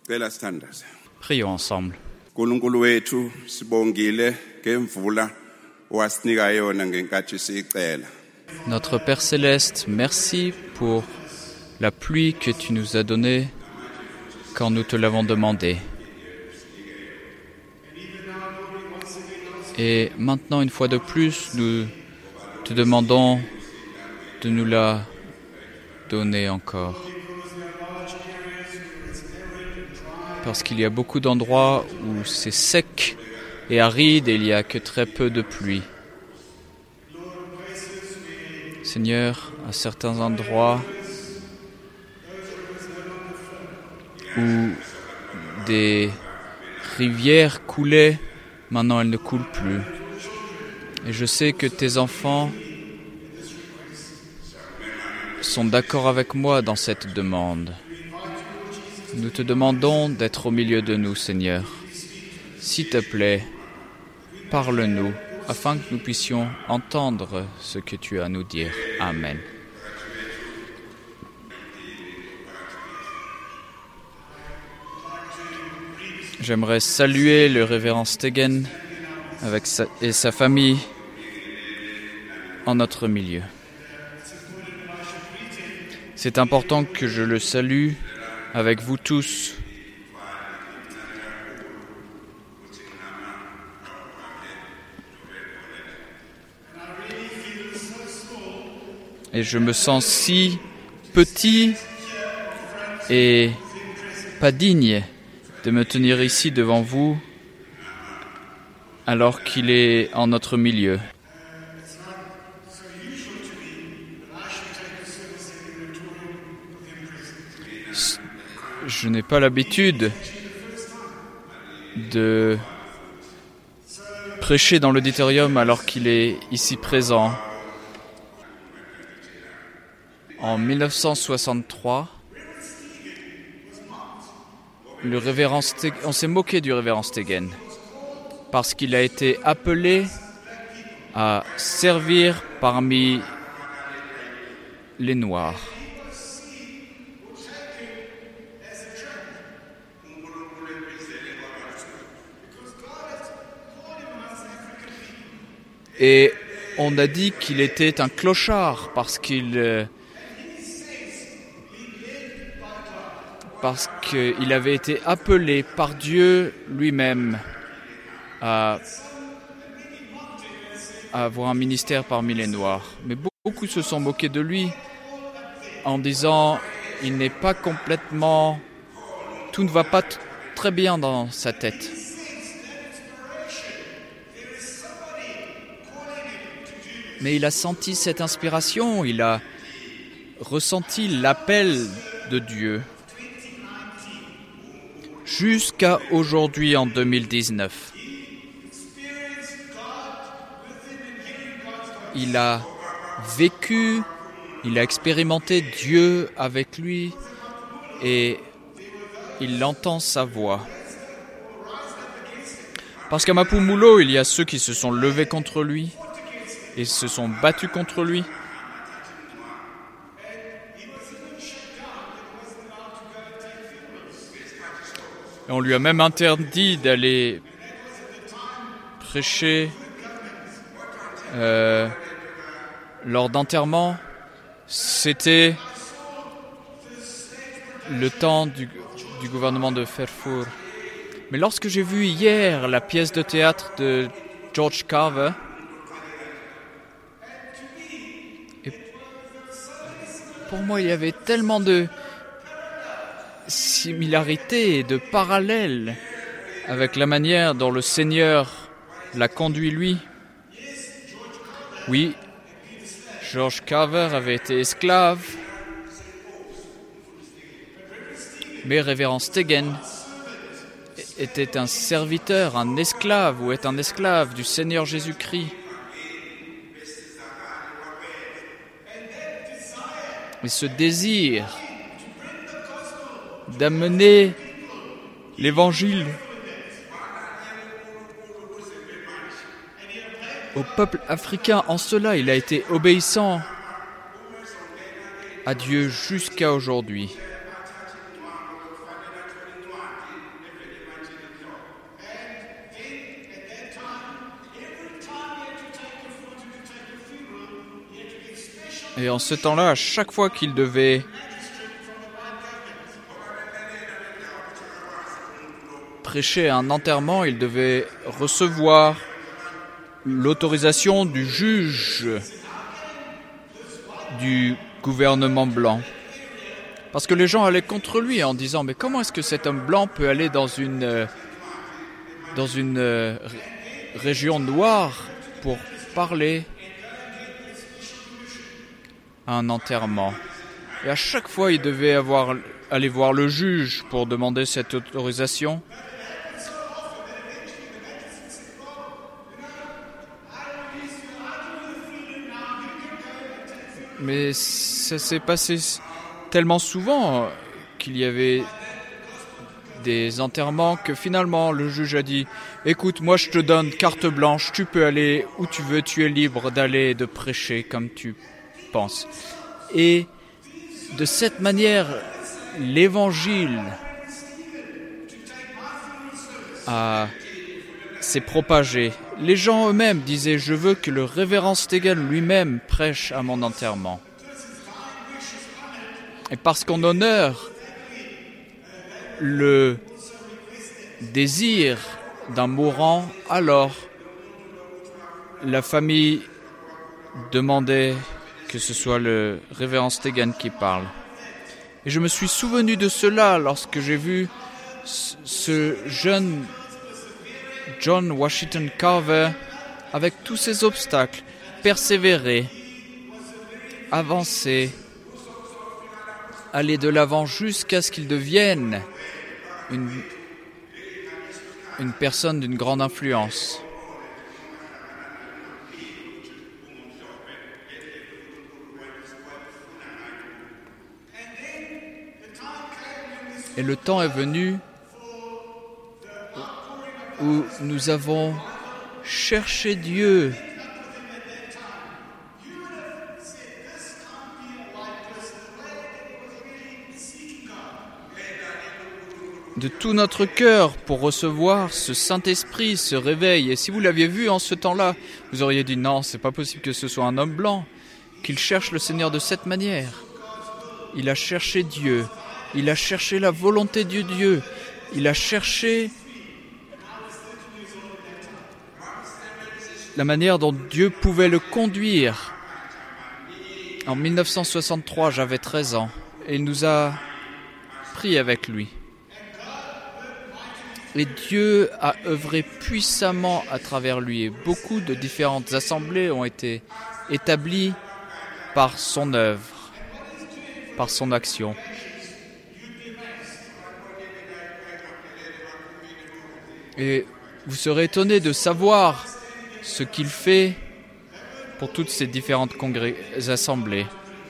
Cela sithandaze. Prions ensemble. Nkulunkulu wethu sibongile ngemvula owasinika yona ngenkathi siyicela. Notre Père Céleste, merci pour la pluie que tu nous as donnée quand nous te l'avons demandé. Et maintenant, une fois de plus, nous te demandons de nous la donner encore. Parce qu'il y a beaucoup d'endroits où c'est sec et aride et il n'y a que très peu de pluie. Seigneur, à certains endroits où des rivières coulaient, maintenant elles ne coulent plus. Et je sais que tes enfants sont d'accord avec moi dans cette demande. Nous te demandons d'être au milieu de nous, Seigneur. S'il te plaît, parle-nous, afin que nous puissions entendre ce que tu as à nous dire. Amen. J'aimerais saluer le révérend Stegen avec sa famille en notre milieu. C'est important que je le salue avec vous tous. Et je me sens si petit et pas digne de me tenir ici devant vous alors qu'il est en notre milieu. Je n'ai pas l'habitude de prêcher dans l'auditorium alors qu'il est ici présent. En 1963, on s'est moqué du révérend Stegen parce qu'il a été appelé à servir parmi les Noirs. Et on a dit qu'il était un clochard parce qu'il avait été appelé par Dieu lui-même à avoir un ministère parmi les Noirs. Mais beaucoup se sont moqués de lui en disant il n'est pas complètement... Tout ne va pas très bien dans sa tête. Mais il a senti cette inspiration, il a ressenti l'appel de Dieu. Jusqu'à aujourd'hui, en 2019. Il a vécu, il a expérimenté Dieu avec lui et il entend sa voix. Parce qu'à Mapumulo, il y a ceux qui se sont levés contre lui et se sont battus contre lui. Et on lui a même interdit d'aller prêcher lors d'enterrement. C'était le temps du gouvernement de Ferfour. Mais lorsque j'ai vu hier la pièce de théâtre de George Carver, et pour moi il y avait tellement de similarités et de parallèles avec la manière dont le Seigneur l'a conduit lui. Oui, George Carver avait été esclave, mais révérend Stegen était un serviteur, un esclave ou est un esclave du Seigneur Jésus-Christ. Et ce désir d'amener l'évangile au peuple africain, en cela il a été obéissant à Dieu jusqu'à aujourd'hui. Et en ce temps-là, à chaque fois qu'il devait prêcher à un enterrement, il devait recevoir l'autorisation du juge du gouvernement blanc. Parce que les gens allaient contre lui en disant « Mais comment est-ce que cet homme blanc peut aller dans une région noire pour parler à un enterrement ?» Et à chaque fois, il devait aller voir le juge pour demander cette autorisation. Mais ça s'est passé tellement souvent qu'il y avait des enterrements que finalement le juge a dit « Écoute, moi je te donne carte blanche, tu peux aller où tu veux, tu es libre d'aller et de prêcher comme tu penses. » Et de cette manière, l'évangile s'est propagé. Les gens eux-mêmes disaient « Je veux que le révérend Stegen lui-même prêche à mon enterrement. » Et parce qu'on honore le désir d'un mourant, alors la famille demandait que ce soit le révérend Stegen qui parle. Et je me suis souvenu de cela lorsque j'ai vu ce jeune John Washington Carver, avec tous ses obstacles, persévérer, avancer, aller de l'avant jusqu'à ce qu'il devienne une personne d'une grande influence. Et le temps est venu où nous avons cherché Dieu. De tout notre cœur pour recevoir ce Saint-Esprit, ce réveil. Et si vous l'aviez vu en ce temps-là, vous auriez dit non, c'est pas possible que ce soit un homme blanc, qu'il cherche le Seigneur de cette manière. Il a cherché Dieu, il a cherché la volonté de Dieu, il a cherché la manière dont Dieu pouvait le conduire. En 1963, j'avais 13 ans et il nous a pris avec lui. Et Dieu a œuvré puissamment à travers lui et beaucoup de différentes assemblées ont été établies par son œuvre, par son action. Et vous serez étonnés de savoir ce qu'il fait pour toutes ces différentes assemblées.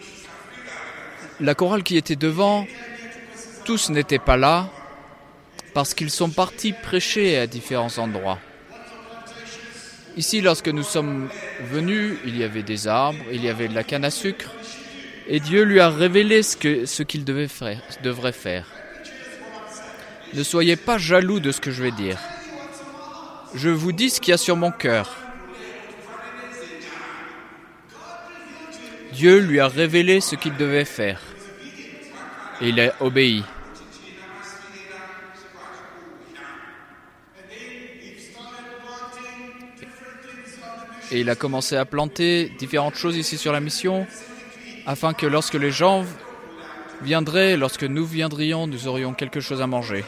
La chorale qui était devant, tous n'étaient pas là parce qu'ils sont partis prêcher à différents endroits. Ici, lorsque nous sommes venus, il y avait des arbres, il y avait de la canne à sucre et Dieu lui a révélé ce qu'il devrait faire. Ne soyez pas jaloux de ce que je vais dire. Je vous dis ce qu'il y a sur mon cœur. Dieu lui a révélé ce qu'il devait faire. Et il a obéi. Et il a commencé à planter différentes choses ici sur la mission, afin que lorsque les gens viendraient, lorsque nous viendrions, nous aurions quelque chose à manger.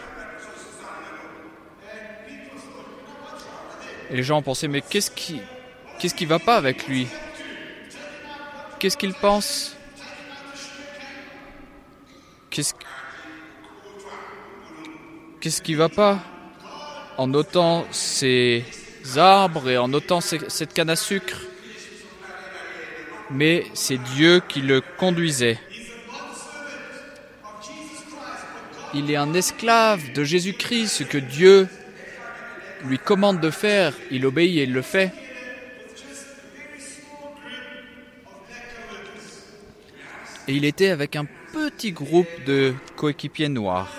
Et les gens ont pensé, mais qu'est-ce qui va pas avec lui? Qu'est-ce qu'il pense? Qu'est-ce qui va pas? En notant ces arbres et en notant cette canne à sucre. Mais c'est Dieu qui le conduisait. Il est un esclave de Jésus-Christ, ce que Dieu lui commande de faire, il obéit et il le fait. Et il était avec un petit groupe de coéquipiers noirs.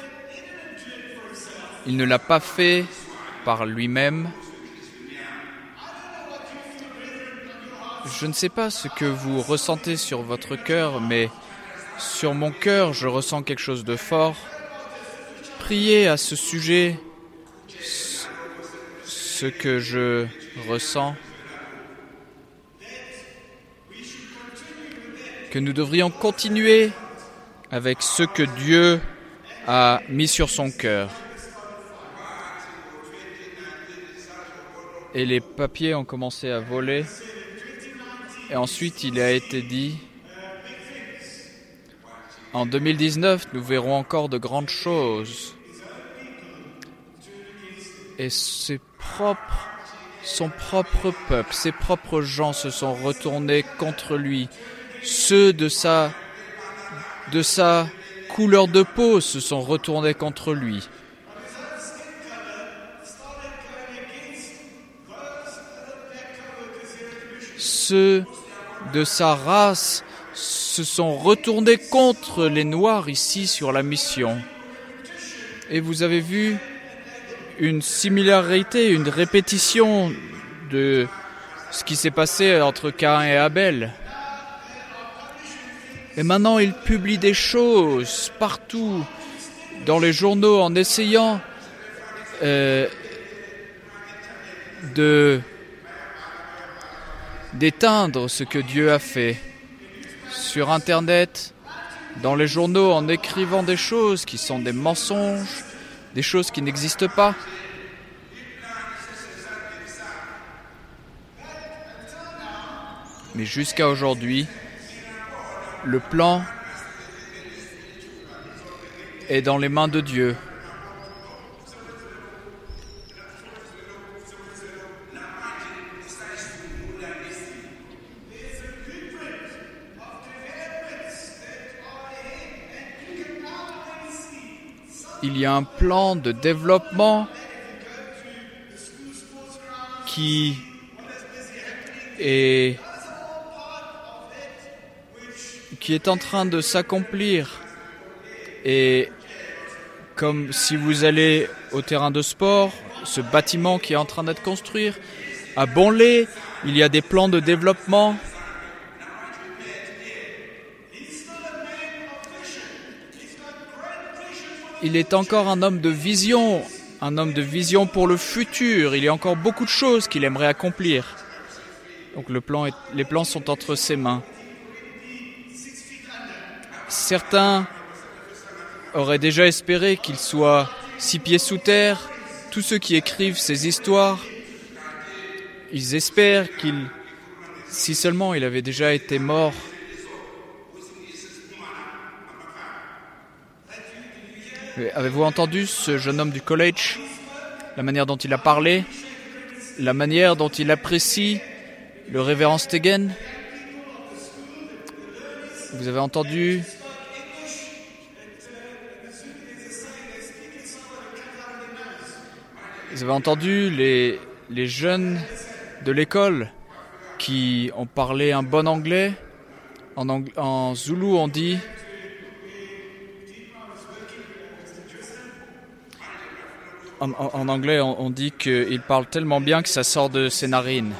Il ne l'a pas fait par lui-même. Je ne sais pas ce que vous ressentez sur votre cœur, mais sur mon cœur, je ressens quelque chose de fort. Priez à ce sujet ce que je ressens. Que nous devrions continuer avec ce que Dieu a mis sur son cœur. Et les papiers ont commencé à voler. Et ensuite, il a été dit, en 2019, nous verrons encore de grandes choses. Et son propre peuple, ses propres gens se sont retournés contre lui. Ceux de sa couleur de peau se sont retournés contre lui. Ceux de sa race se sont retournés contre les Noirs ici sur la mission. Et vous avez vu une similarité, une répétition de ce qui s'est passé entre Caïn et Abel. Et maintenant, il publie des choses partout dans les journaux en essayant d'éteindre ce que Dieu a fait. Sur Internet, dans les journaux, en écrivant des choses qui sont des mensonges, des choses qui n'existent pas. Mais jusqu'à aujourd'hui, le plan est dans les mains de Dieu. Il y a un plan de développement qui est en train de s'accomplir. Et comme si vous allez au terrain de sport, ce bâtiment qui est en train d'être construit, à Bonlay, il y a des plans de développement. Il est encore un homme de vision pour le futur. Il y a encore beaucoup de choses qu'il aimerait accomplir. Donc les plans sont entre ses mains. Certains auraient déjà espéré qu'il soit 6 pieds sous terre. Tous ceux qui écrivent ces histoires, ils espèrent si seulement il avait déjà été mort. Avez-vous entendu ce jeune homme du college, la manière dont il a parlé, la manière dont il apprécie le révérend Stegen? Vous avez entendu les jeunes de l'école qui ont parlé un bon anglais. En zoulou, on dit en anglais, on dit qu'il parle tellement bien que ça sort de ses narines.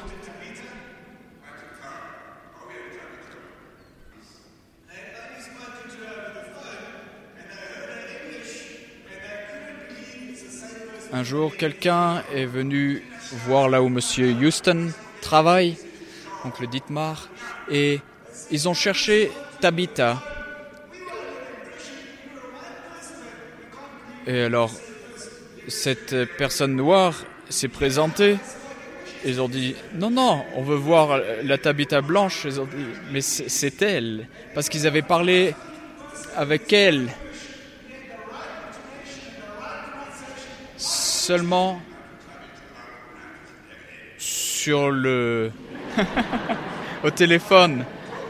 Un jour, quelqu'un est venu voir là où M. Houston travaille, donc le Dietmar, et ils ont cherché Tabitha. Et alors, cette personne noire s'est présentée. Ils ont dit non, on veut voir la Tabitha blanche. Ils ont dit mais c'est elle, parce qu'ils avaient parlé avec elle seulement sur au téléphone.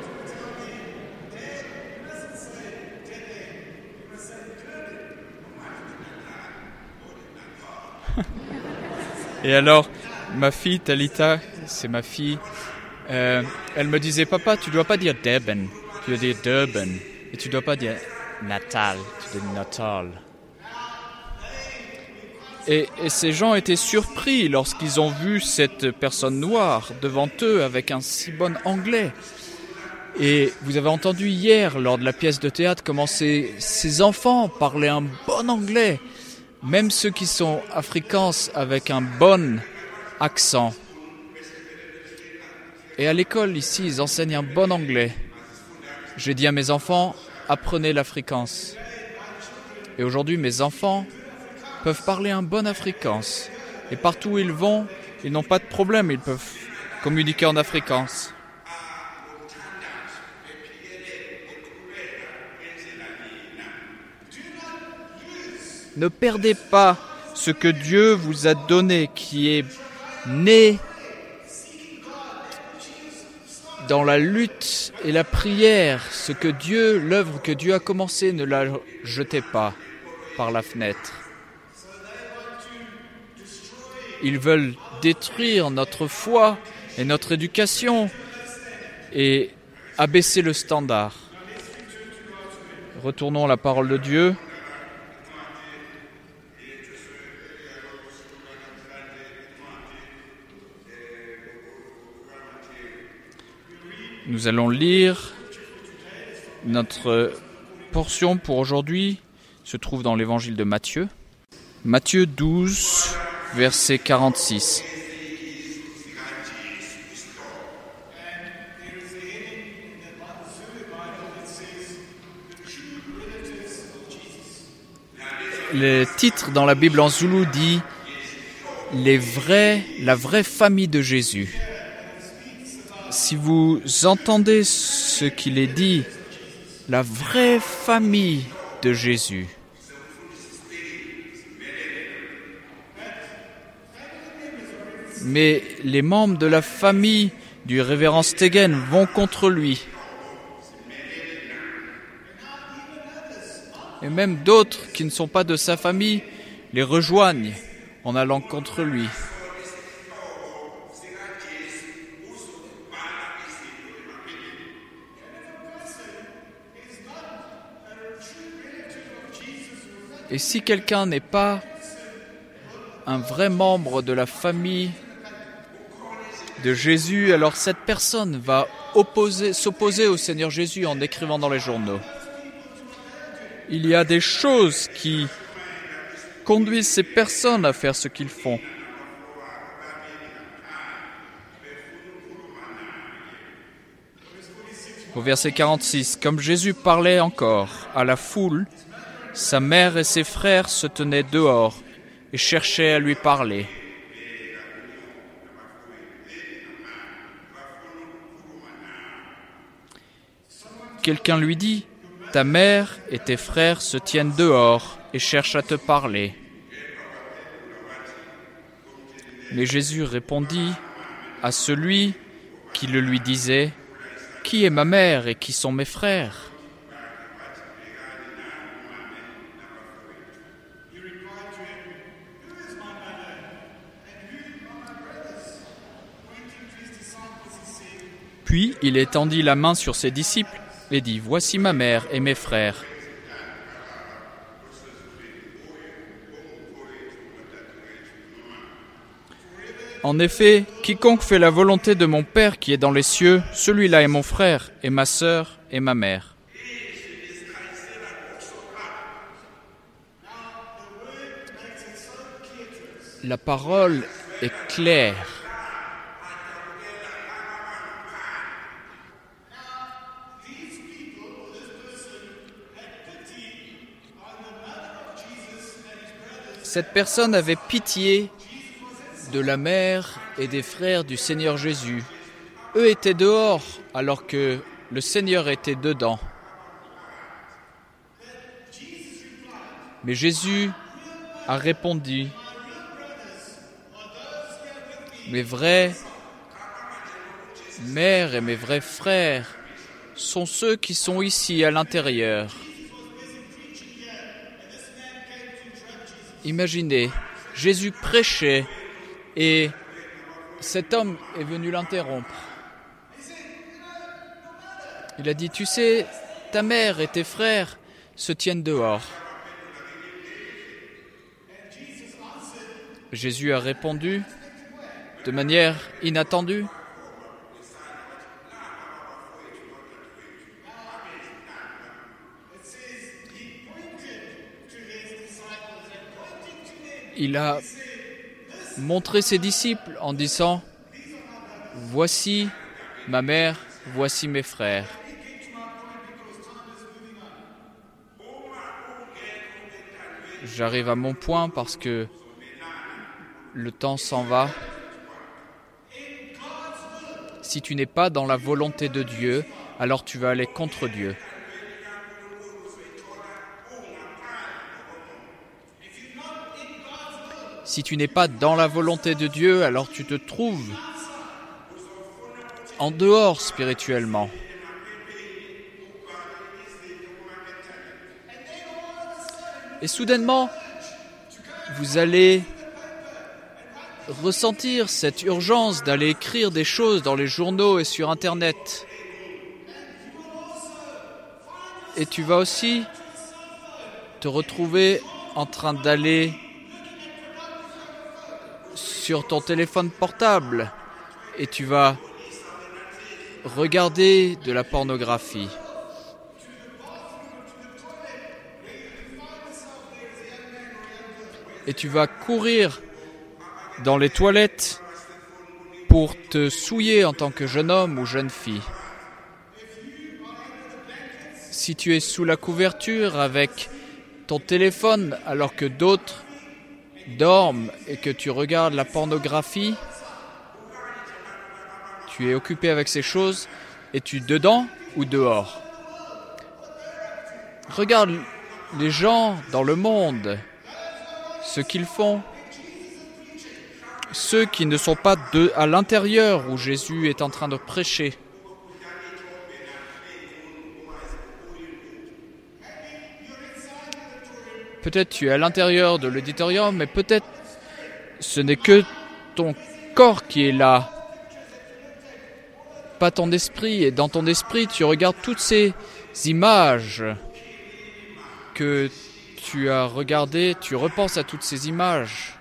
Et alors, ma fille Talita, c'est ma fille, elle me disait, papa, tu dois pas dire Deben, tu dois dire Durban, et tu dois pas dire Natal, tu dois dire Natal. Et ces gens étaient surpris lorsqu'ils ont vu cette personne noire devant eux avec un si bon anglais. Et vous avez entendu hier, lors de la pièce de théâtre, comment ces enfants parlaient un bon anglais. Même ceux qui sont afrikaans avec un bon accent. Et à l'école, ici, ils enseignent un bon anglais. J'ai dit à mes enfants, apprenez l'afrikaans. Et aujourd'hui, mes enfants peuvent parler un bon afrikaans. Et partout où ils vont, ils n'ont pas de problème, ils peuvent communiquer en afrikaans. Ne perdez pas ce que Dieu vous a donné, qui est né dans la lutte et la prière. Ce que Dieu, l'œuvre que Dieu a commencée, ne la jetez pas par la fenêtre. Ils veulent détruire notre foi et notre éducation et abaisser le standard. Retournons à la parole de Dieu. Nous allons lire notre portion pour aujourd'hui, se trouve dans l'évangile de Matthieu. Matthieu 12, verset 46. Le titre dans la Bible en zoulou dit « La vraie famille de Jésus ». Si vous entendez ce qu'il est dit, la vraie famille de Jésus. Mais les membres de la famille du révérend Stegen vont contre lui. Et même d'autres qui ne sont pas de sa famille les rejoignent en allant contre lui. Et si quelqu'un n'est pas un vrai membre de la famille de Jésus, alors cette personne va s'opposer au Seigneur Jésus en écrivant dans les journaux. Il y a des choses qui conduisent ces personnes à faire ce qu'ils font. Au verset 46, comme Jésus parlait encore à la foule, sa mère et ses frères se tenaient dehors et cherchaient à lui parler. Quelqu'un lui dit, « Ta mère et tes frères se tiennent dehors et cherchent à te parler. » Mais Jésus répondit à celui qui le lui disait, « Qui est ma mère et qui sont mes frères ?» Puis il étendit la main sur ses disciples et dit, « Voici ma mère et mes frères. » En effet, quiconque fait la volonté de mon Père qui est dans les cieux, celui-là est mon frère et ma sœur et ma mère. La parole est claire. Cette personne avait pitié de la mère et des frères du Seigneur Jésus. Eux étaient dehors alors que le Seigneur était dedans. Mais Jésus a répondu, « Mes vraies mères et mes vrais frères sont ceux qui sont ici à l'intérieur. » Imaginez, Jésus prêchait et cet homme est venu l'interrompre. Il a dit, « Tu sais, ta mère et tes frères se tiennent dehors. » Jésus a répondu de manière inattendue. Il a montré ses disciples en disant « Voici ma mère, voici mes frères. » J'arrive à mon point parce que le temps s'en va. Si tu n'es pas dans la volonté de Dieu, alors tu vas aller contre Dieu. Si tu n'es pas dans la volonté de Dieu, alors tu te trouves en dehors spirituellement. Et soudainement, vous allez ressentir cette urgence d'aller écrire des choses dans les journaux et sur Internet. Et tu vas aussi te retrouver en train d'aller sur ton téléphone portable et tu vas regarder de la pornographie. Et tu vas courir dans les toilettes pour te souiller en tant que jeune homme ou jeune fille. Si tu es sous la couverture avec ton téléphone alors que d'autres dorment et que tu regardes la pornographie, tu es occupé avec ces choses, es-tu dedans ou dehors? Regarde les gens dans le monde, ce qu'ils font. Ceux qui ne sont pas à l'intérieur où Jésus est en train de prêcher. Peut-être tu es à l'intérieur de l'auditorium, mais peut-être ce n'est que ton corps qui est là, pas ton esprit. Et dans ton esprit, tu regardes toutes ces images que tu as regardées, tu repenses à toutes ces images.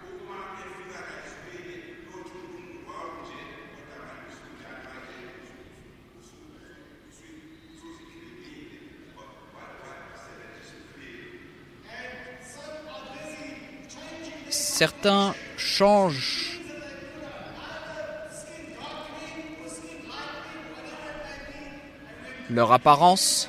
Certains changent leur apparence.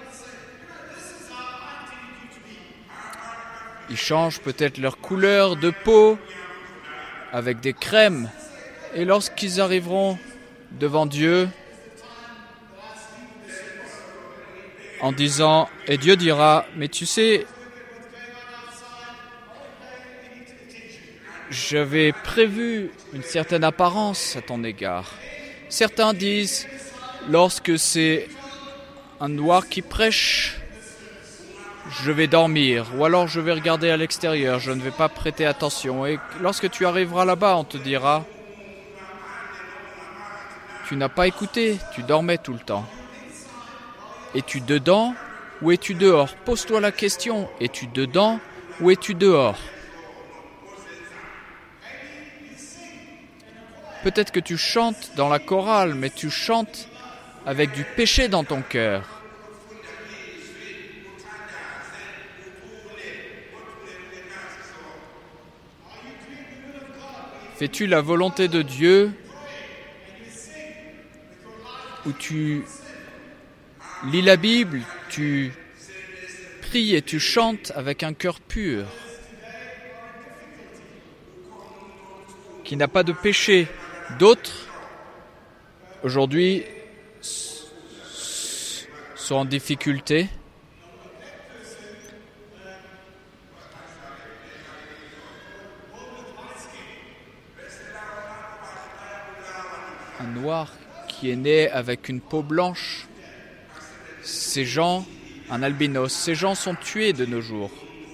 Ils changent peut-être leur couleur de peau avec des crèmes. Et lorsqu'ils arriveront devant Dieu en disant, et Dieu dira, mais tu sais, j'avais prévu une certaine apparence à ton égard. Certains disent, lorsque c'est un noir qui prêche, je vais dormir, ou alors je vais regarder à l'extérieur, je ne vais pas prêter attention. Et lorsque tu arriveras là-bas, on te dira, tu n'as pas écouté, tu dormais tout le temps. Es-tu dedans ou es-tu dehors? Pose-toi la question, es-tu dedans ou es-tu dehors? Peut-être que tu chantes dans la chorale, mais tu chantes avec du péché dans ton cœur. Fais-tu la volonté de Dieu où tu lis la Bible, tu pries et tu chantes avec un cœur pur, qui n'a pas de péché? D'autres, aujourd'hui, sont en difficulté. Un noir qui est né avec une peau blanche. Ces gens, un albinos, ces gens sont tués de nos jours.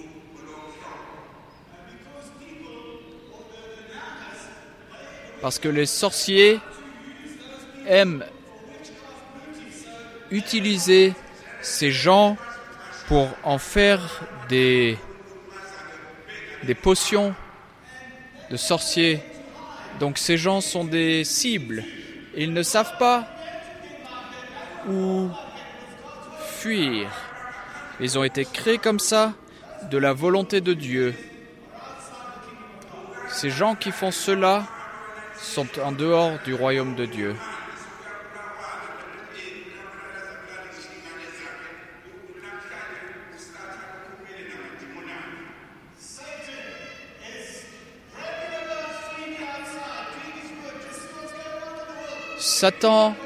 Parce que les sorciers aiment utiliser ces gens pour en faire des potions de sorciers. Donc ces gens sont des cibles. Ils ne savent pas où fuir. Ils ont été créés comme ça, de la volonté de Dieu. Ces gens qui font cela sont en dehors du royaume de Dieu. Satan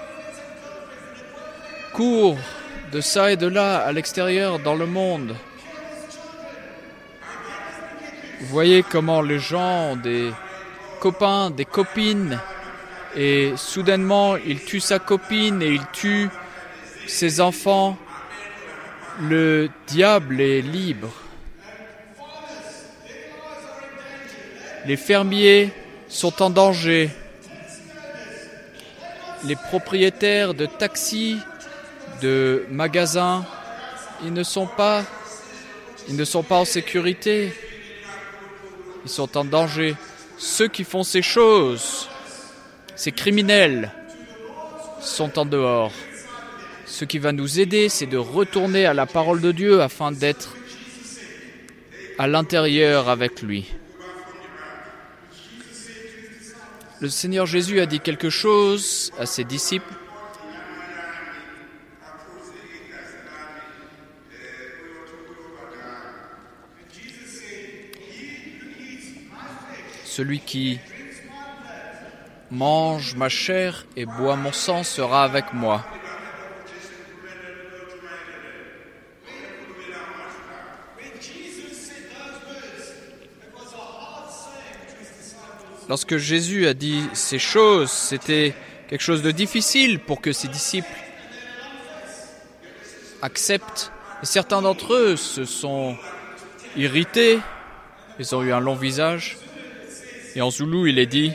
court de ça et de là à l'extérieur dans le monde. Vous voyez comment les gens ont des copains, des copines, et soudainement il tue sa copine et il tue ses enfants. Le diable est libre. Les fermiers sont en danger. Les propriétaires de taxis, de magasins, ils ne sont pas en sécurité. Ils sont en danger. Ceux qui font ces choses, ces criminels, sont en dehors. Ce qui va nous aider, c'est de retourner à la parole de Dieu afin d'être à l'intérieur avec lui. Le Seigneur Jésus a dit quelque chose à ses disciples. Celui qui mange ma chair et boit mon sang sera avec moi. Lorsque Jésus a dit ces choses, c'était quelque chose de difficile pour que ses disciples acceptent. Et certains d'entre eux se sont irrités, ils ont eu un long visage. Et en zoulou, il est dit,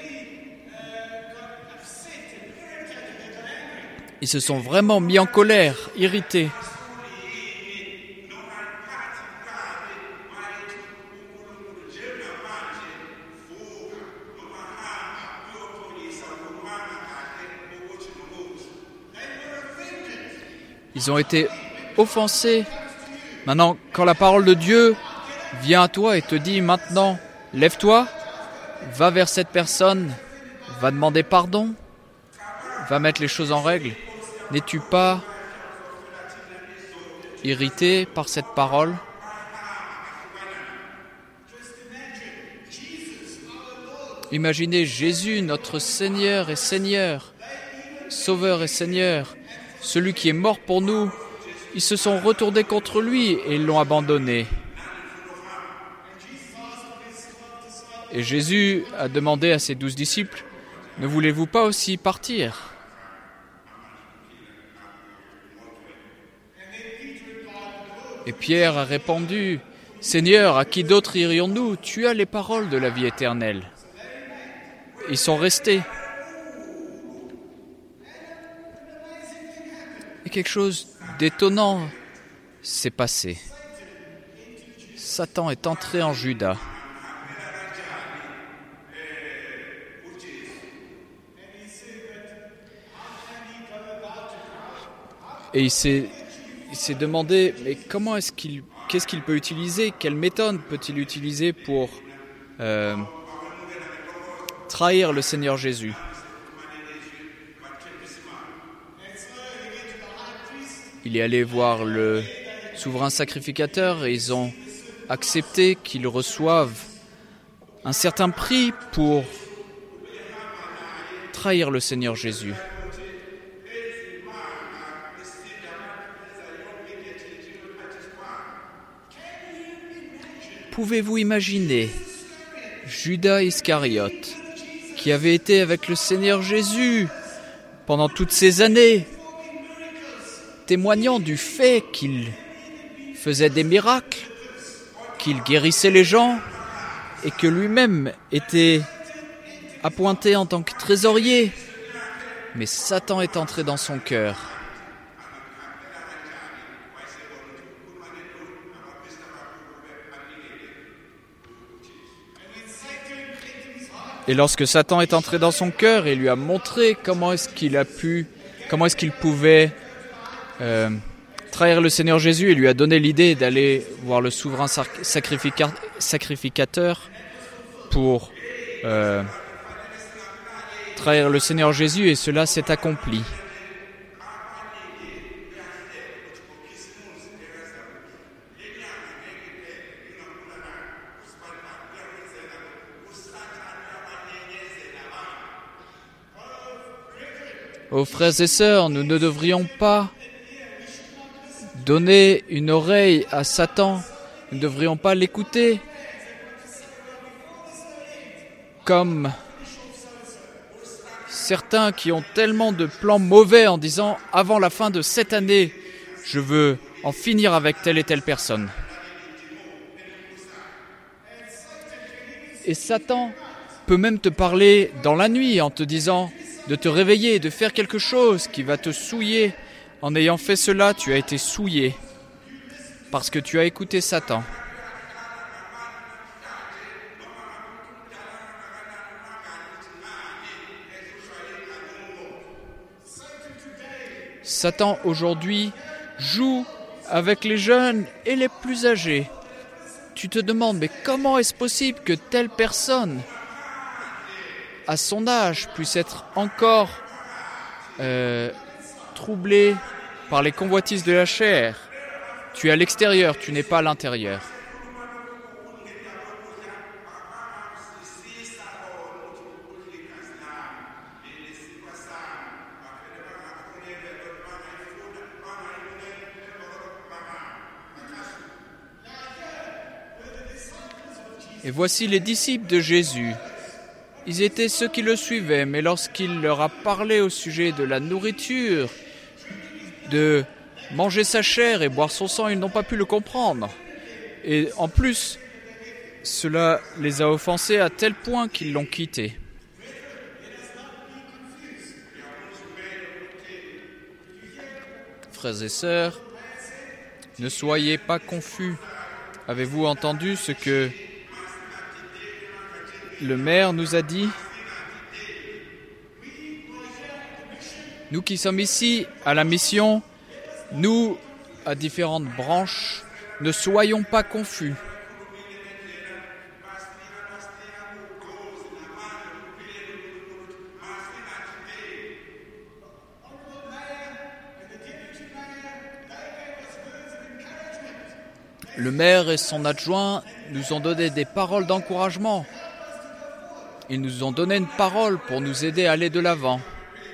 ils se sont vraiment mis en colère, irrités. Ils ont été offensés. Maintenant, quand la parole de Dieu vient à toi et te dit maintenant, lève-toi, va vers cette personne, va demander pardon, va mettre les choses en règle. N'es-tu pas irrité par cette parole? Imaginez Jésus, notre Seigneur et Seigneur, Sauveur et Seigneur, celui qui est mort pour nous. Ils se sont retournés contre lui et ils l'ont abandonné. Et Jésus a demandé à ses 12 disciples, « Ne voulez-vous pas aussi partir ?» Et Pierre a répondu, « Seigneur, à qui d'autre irions-nous? Tu as les paroles de la vie éternelle. » Ils sont restés. Et quelque chose d'étonnant s'est passé. Satan est entré en Judas. Et il s'est demandé, mais qu'est-ce qu'il peut utiliser? Quelle méthode peut-il utiliser pour trahir le Seigneur Jésus? Il est allé voir le souverain sacrificateur et ils ont accepté qu'il reçoive un certain prix pour trahir le Seigneur Jésus. Pouvez-vous imaginer Judas Iscariote, qui avait été avec le Seigneur Jésus pendant toutes ces années, témoignant du fait qu'il faisait des miracles, qu'il guérissait les gens et que lui-même était appointé en tant que trésorier. Mais Satan est entré dans son cœur. Et lorsque Satan est entré dans son cœur et lui a montré comment est-ce qu'il pouvait trahir le Seigneur Jésus et lui a donné l'idée d'aller voir le souverain sacrificateur pour trahir le Seigneur Jésus, et cela s'est accompli. Oh frères et sœurs, nous ne devrions pas donner une oreille à Satan, nous ne devrions pas l'écouter comme certains qui ont tellement de plans mauvais en disant « Avant la fin de cette année, je veux en finir avec telle et telle personne. » Et Satan peut même te parler dans la nuit en te disant de te réveiller, de faire quelque chose qui va te souiller. En ayant fait cela, tu as été souillé parce que tu as écouté Satan. Satan aujourd'hui joue avec les jeunes et les plus âgés. Tu te demandes, mais comment est-ce possible que telle personne, à son âge, puisse être encore troublée par les convoitises de la chair? Tu es à l'extérieur, tu n'es pas à l'intérieur. Et voici les disciples de Jésus. Ils étaient ceux qui le suivaient, mais lorsqu'il leur a parlé au sujet de la nourriture, de manger sa chair et boire son sang, ils n'ont pas pu le comprendre. Et en plus, cela les a offensés à tel point qu'ils l'ont quitté. Frères et sœurs, ne soyez pas confus. Avez-vous entendu ce que le maire nous a dit? Nous qui sommes ici à la mission, nous, à différentes branches, ne soyons pas confus. Le maire et son adjoint nous ont donné des paroles d'encouragement. Ils nous ont donné une parole pour nous aider à aller de l'avant.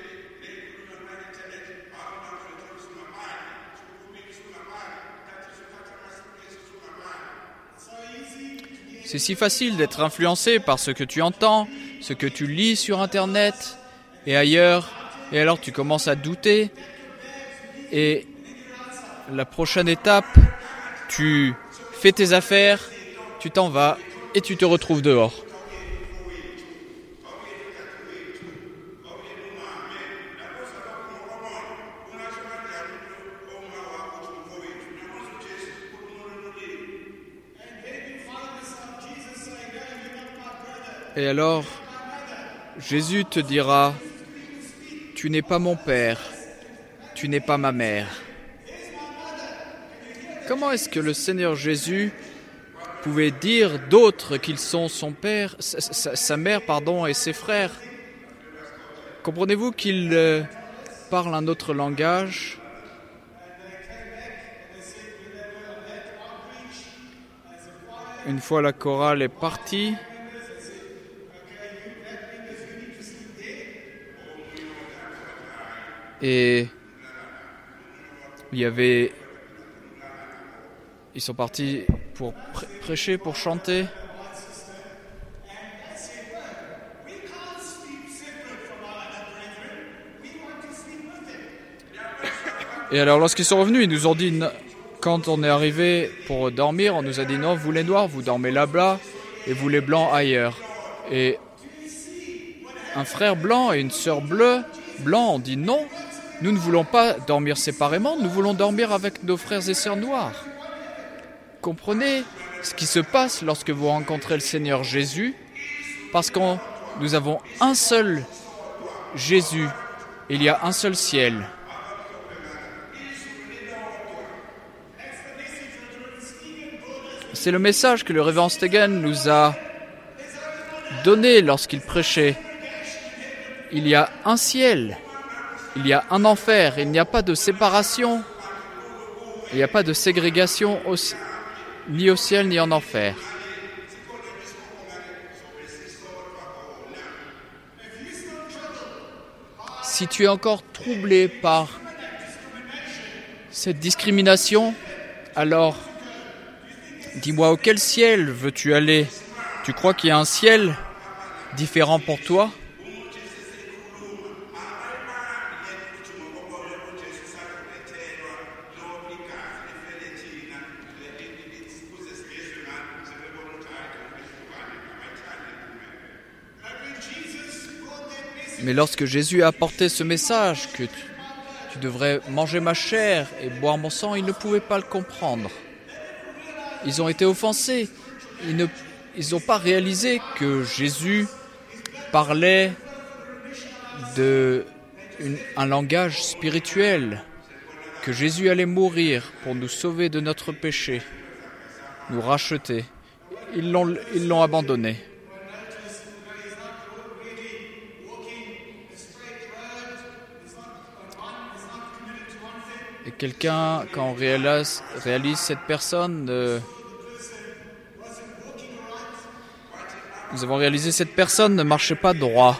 C'est si facile d'être influencé par ce que tu entends, ce que tu lis sur Internet et ailleurs, et alors tu commences à douter. Et la prochaine étape, tu fais tes affaires, tu t'en vas et tu te retrouves dehors. Et alors, Jésus te dira, « Tu n'es pas mon père, tu n'es pas ma mère. » Comment est-ce que le Seigneur Jésus pouvait dire d'autres qu'ils sont son père, sa mère, et ses frères? Comprenez-vous qu'il parle un autre langage? Une fois la chorale est partie, et ils sont partis pour prêcher, pour chanter. Et alors lorsqu'ils sont revenus, ils nous ont dit, quand on est arrivé pour dormir, on nous a dit non, vous les noirs, vous dormez là-bas et vous les blancs ailleurs. Et un frère blanc et une sœur blanc ont dit non, nous ne voulons pas dormir séparément, nous voulons dormir avec nos frères et sœurs noirs. Comprenez ce qui se passe lorsque vous rencontrez le Seigneur Jésus, parce qu'on Nous avons un seul Jésus. Il y a un seul ciel. C'est le message que le révérend Stegen nous a donné lorsqu'il prêchait. Il y a un ciel, il y a un enfer, il n'y a pas de séparation, il n'y a pas de ségrégation ni au ciel ni en enfer. Si tu es encore troublé par cette discrimination, alors dis-moi, auquel ciel veux-tu aller? Tu crois qu'il y a un ciel différent pour toi? Mais lorsque Jésus a apporté ce message que tu devrais manger ma chair et boire mon sang, ils ne pouvaient pas le comprendre. Ils ont été offensés. Ils n'ont pas réalisé que Jésus parlait un langage spirituel, que Jésus allait mourir pour nous sauver de notre péché, nous racheter. Ils l'ont abandonné. Et quelqu'un, quand on réalise cette personne, nous avons réalisé cette personne ne marchait pas droit.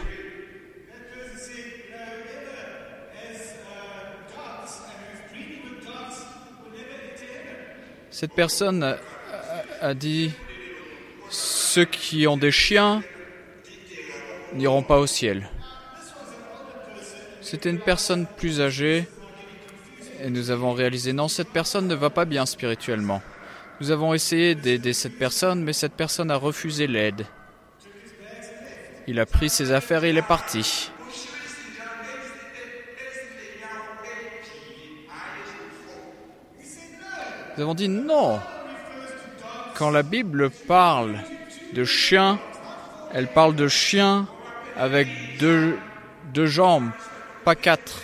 Cette personne a dit « Ceux qui ont des chiens n'iront pas au ciel ». C'était une personne plus âgée. Et nous avons réalisé, non, cette personne ne va pas bien spirituellement. Nous avons essayé d'aider cette personne, mais cette personne a refusé l'aide. Il a pris ses affaires et il est parti. Nous avons dit non. Quand la Bible parle de chien, elle parle de chien avec deux jambes, pas 4.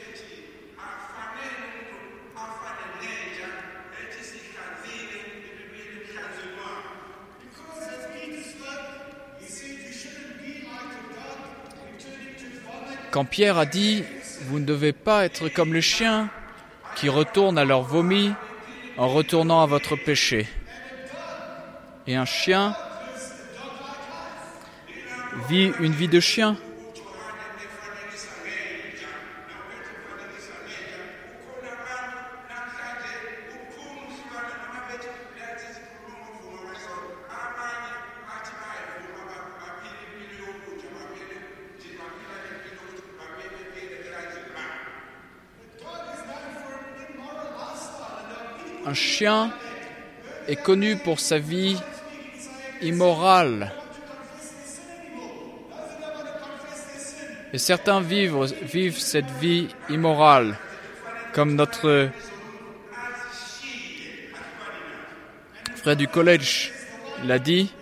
Quand Pierre a dit « Vous ne devez pas être comme les chiens qui retournent à leur vomi en retournant à votre péché. » Et un chien vit une vie de chien. Un chien est connu pour sa vie immorale. Et certains vivent cette vie immorale, comme notre frère du collège l'a dit.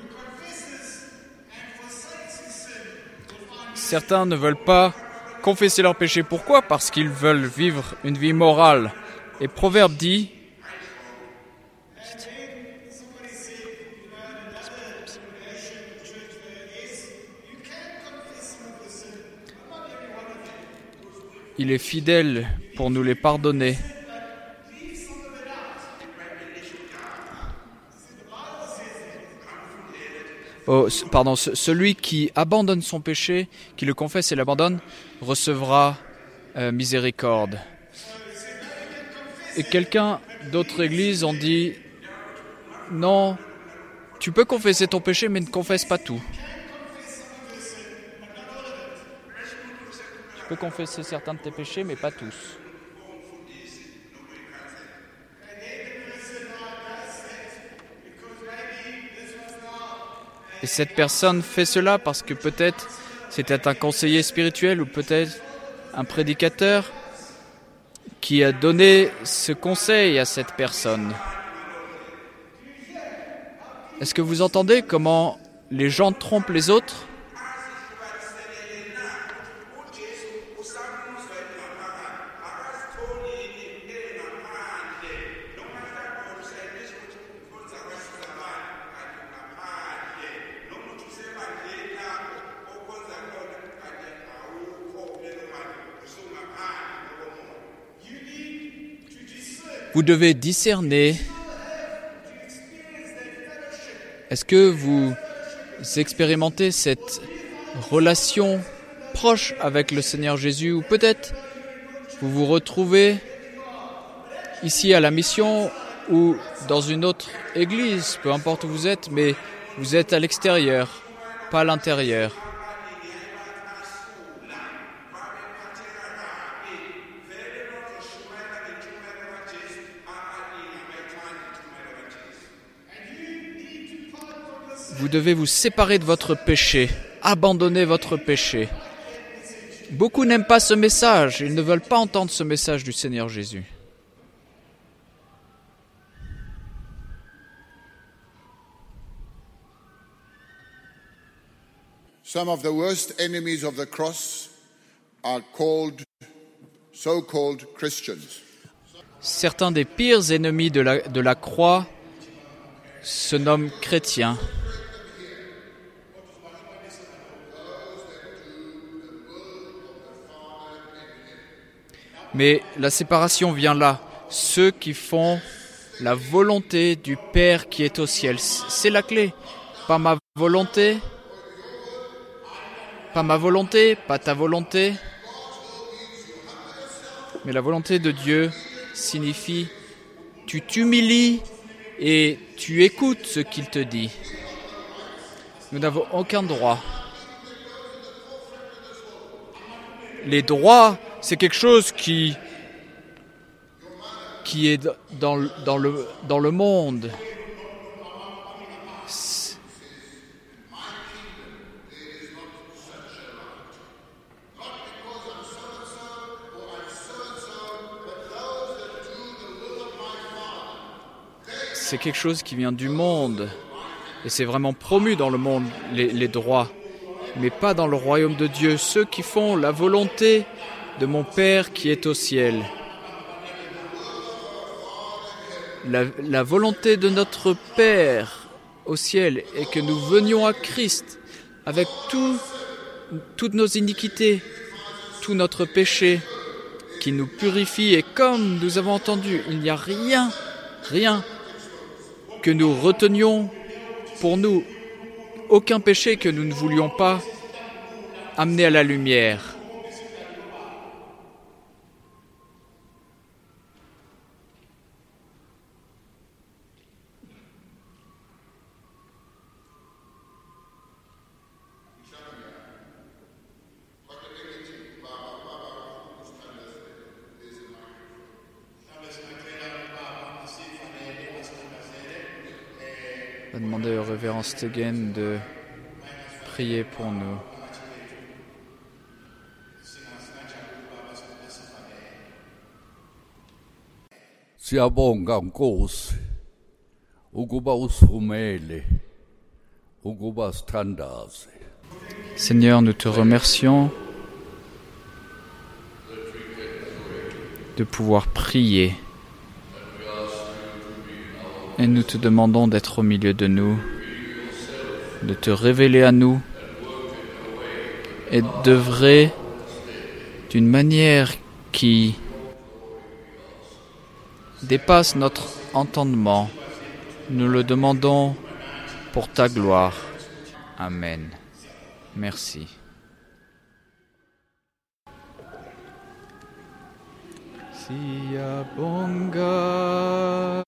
Certains ne veulent pas confesser leurs péchés. Pourquoi? Parce qu'ils veulent vivre une vie morale. Et Proverbe dit, il est fidèle pour nous les pardonner. Celui qui abandonne son péché, qui le confesse et l'abandonne, recevra miséricorde. Et quelqu'un d'autres églises ont dit, non, tu peux confesser ton péché, mais ne confesse pas tout. Tu peux confesser certains de tes péchés, mais pas tous. Et cette personne fait cela parce que peut-être c'était un conseiller spirituel ou peut-être un prédicateur qui a donné ce conseil à cette personne. Est-ce que vous entendez comment les gens trompent les autres? Vous devez discerner. Est-ce que vous expérimentez cette relation proche avec le Seigneur Jésus, ou peut-être vous vous retrouvez ici à la mission ou dans une autre église, peu importe où vous êtes, mais vous êtes à l'extérieur, pas à l'intérieur. Vous devez vous séparer de votre péché, abandonner votre péché. Beaucoup n'aiment pas ce message, ils ne veulent pas entendre ce message du Seigneur Jésus. Some of the worst enemies of the cross are called so-called Christians. Certains des pires ennemis de la croix se nomment chrétiens. Mais la séparation vient là. Ceux qui font la volonté du Père qui est au ciel. C'est la clé. Pas ma volonté. Pas ma volonté, pas ta volonté. Mais la volonté de Dieu signifie tu t'humilies et tu écoutes ce qu'il te dit. Nous n'avons aucun droit. Les droits, c'est quelque chose qui est dans le monde. C'est quelque chose qui vient du monde. Et c'est vraiment promu dans le monde, les droits. Mais pas dans le royaume de Dieu. Ceux qui font la volonté de mon Père qui est au ciel. La volonté de notre Père au ciel est que nous venions à Christ avec toutes nos iniquités, tout notre péché qui nous purifie. Et comme nous avons entendu, il n'y a rien que nous retenions pour nous, aucun péché que nous ne voulions pas amener à la lumière. On va demander au révérend Stegen de prier pour nous. Siyabonga Nkosi ukuba usivumele ukuba sithandaze. Seigneur, nous te remercions de pouvoir prier. Et nous te demandons d'être au milieu de nous, de te révéler à nous et d'œuvrer d'une manière qui dépasse notre entendement. Nous le demandons pour ta gloire. Amen. Merci. Siyabonga.